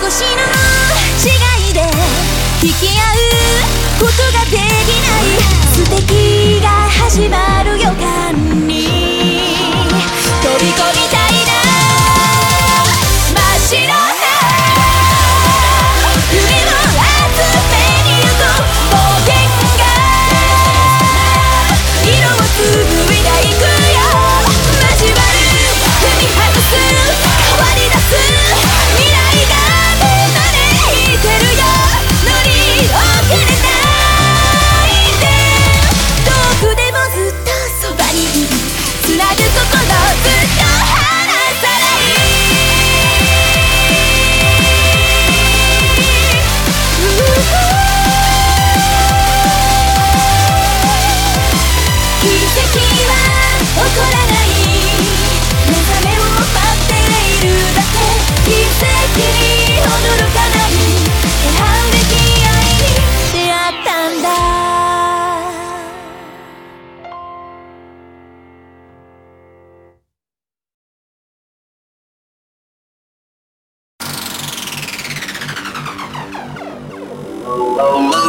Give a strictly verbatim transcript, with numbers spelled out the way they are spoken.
少しの違いで引き合うことができない、素敵が始まる予感に飛び込みたいな。真っ白な夢を集めに行こう、冒険が色を紡いでいくよ。交わる、踏み外す、変わり出す未来が招いてるよ。乗り遅れないで、遠くでもずっとそばにいる、つなぐ心ずっと離さない。奇跡は起こらない、目覚めを待っているだけ。奇跡に驚かない、選ぶべき愛に出会ったんだ。